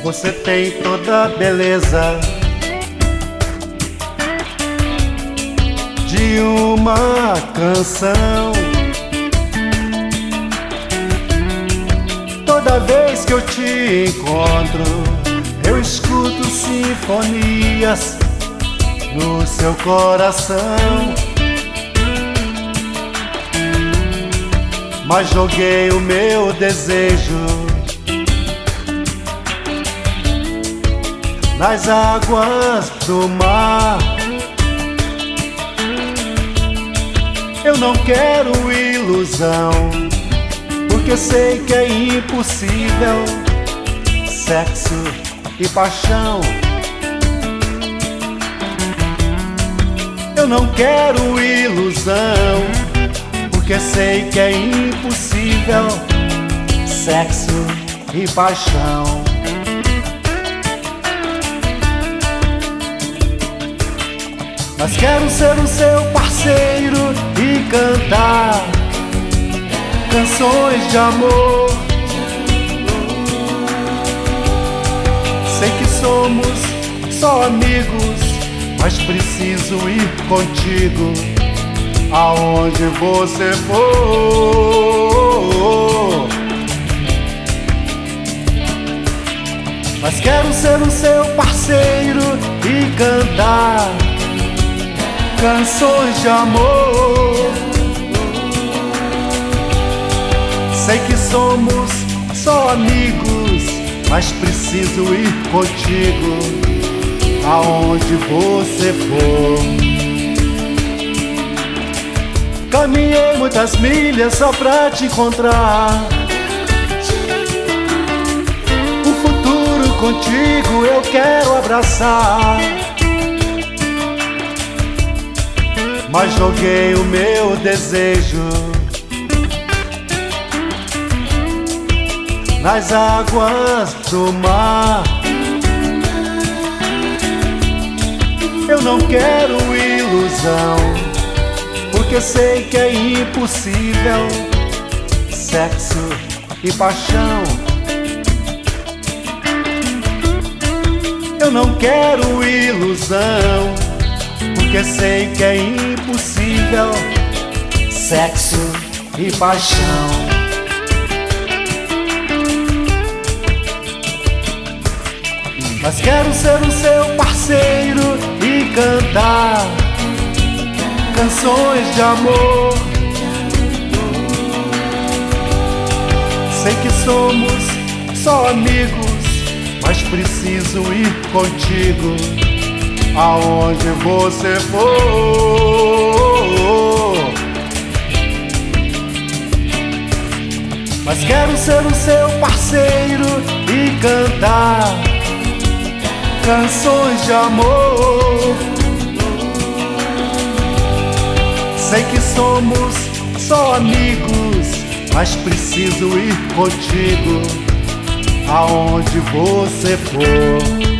Você tem toda a beleza de uma canção. Toda vez que eu te encontro, eu escuto sinfonias no seu coração. Mas joguei o meu desejo nas águas do mar. Eu não quero ilusão, porque sei que é impossível sexo e paixão. Eu não quero ilusão, porque sei que é impossível sexo e paixão. Mas quero ser o seu parceiro e cantar canções de amor. Sei que somos só amigos, mas preciso ir contigo aonde você for. Mas quero ser o seu parceiro e cantar canções de amor. Sei que somos só amigos, mas preciso ir contigo aonde você for. Caminhei muitas milhas só pra te encontrar. O futuro contigo eu quero abraçar. Mas joguei o meu desejo nas águas do mar. Eu não quero ilusão, porque sei que é impossível sexo e paixão. Eu não quero ilusão, porque sei que é impossível sexo e paixão. Mas quero ser o seu parceiro e cantar canções de amor. Sei que somos só amigos, mas preciso ir contigo aonde você for. Mas quero ser o seu parceiro e cantar canções de amor. Sei que somos só amigos, mas preciso ir contigo aonde você for.